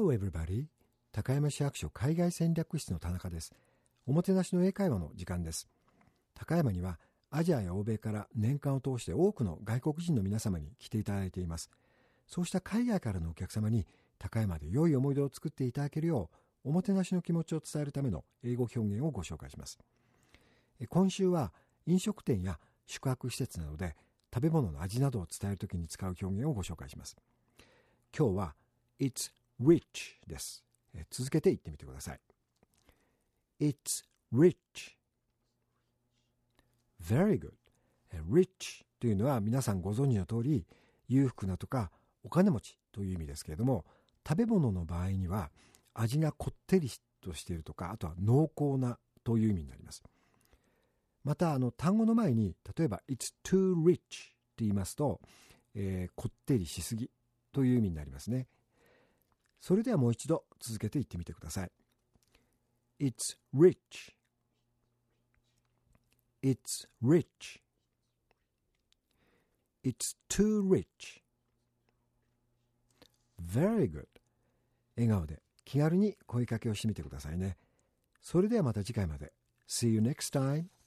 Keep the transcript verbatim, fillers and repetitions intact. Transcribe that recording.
Hello everybody. 高山市役所海外戦略室の田中です。おもてなしの英会話の時間です。高山にはアジアや欧米から年間を通して多くの外国人の皆様に来ていただいています。そうした海外からのお客様に高山で良い思い出を作っていただけるよう、おもてなしの気持ちを伝えるための英語表現をご紹介します。今週は飲食店や宿泊施設などで食べ物の味などを伝えるときに使う表現をご紹介します。今日は It's rich です。続けて言ってみてください。It's rich. Very good. Rich というのは皆さんご存知の通り裕福なとかお金持ちという意味ですけれども、食べ物の場合には味がこってりとしているとか、あとは濃厚なという意味になります。またあの単語の前に例えば It's too rich と言いますと、えー、こってりしすぎという意味になりますね。それではもう一度続けて言ってみてください。It's rich. It's rich. It's too rich. Very good. 笑顔で気軽に声かけをしてみてくださいね。それではまた次回まで。See you next time.